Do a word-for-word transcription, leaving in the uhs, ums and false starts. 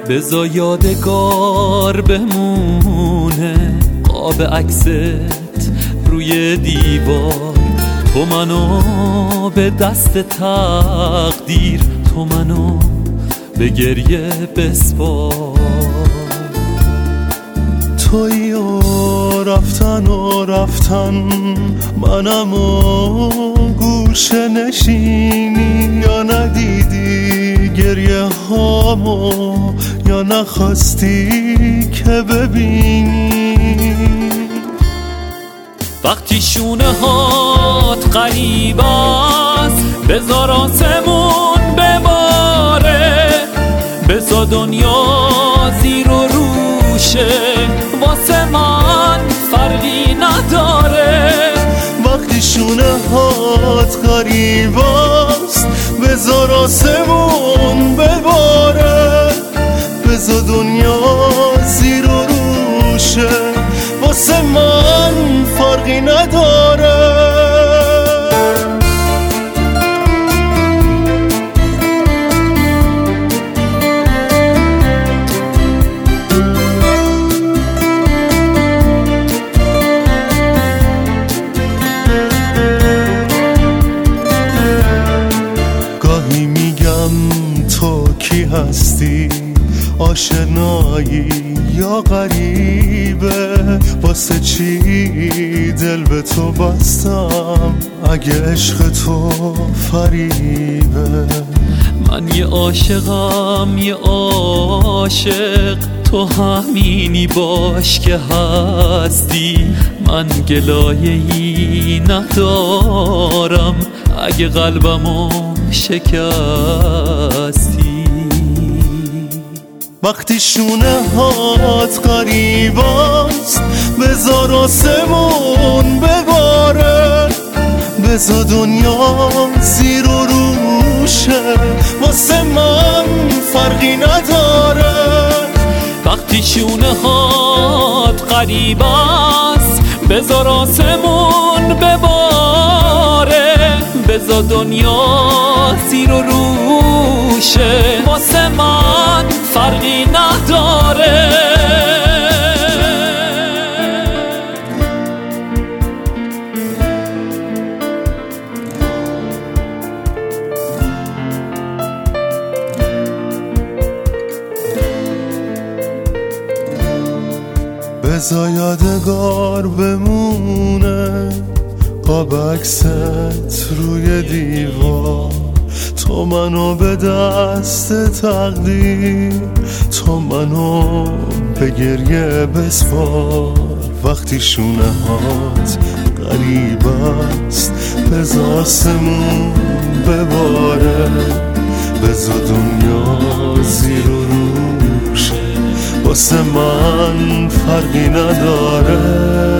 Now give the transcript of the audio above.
بذار یادگار بمونه قاب عکست روی دیوار. تو منو به دست تقدیر، تو منو به گریه بسپار. تویی و رفتن و رفتن، منم و گوشه نشینی. یا ندیدی گریه هامو، یا نخواستی که ببینی. وقتی شونه هات غریب است، بذار آسمون بباره. بذار دنیا زیر و روشه، واسه من فرقی نداره. وقتی شونه هات غریب است، بذار آسمون بباره. بذار دنیا زیر و روشه، واسه من فرقی نداره. گاهی میگم تو کی هستی، آشنایی یا غریبه. واسه چی دل به تو بستم اگه عشق تو فریبه. من یه عاشقم یه عاشق، تو همینی باش که هستی. من گلایه‌ای ندارم اگه قلبمو شکستی. وقتی شونه هات غریب است، بذار آسمون بباره. بذار دنیا زیر و روشه، واسه من فرقی نداره. وقتی شونه هات غریب است، بذار آسمون بباره. بذار دنیا زیر و روشه، واسه من فرقی نداره. بذار یادگار بمونه قاب عکست روی دیوار. تو منو به دست تقدیر، تو منو به گریه بسپار. وقتی شونه هات غریب است، بذار آسمون بباره. بذار دنیا زیر و روشه، واسه من فرقی نداره.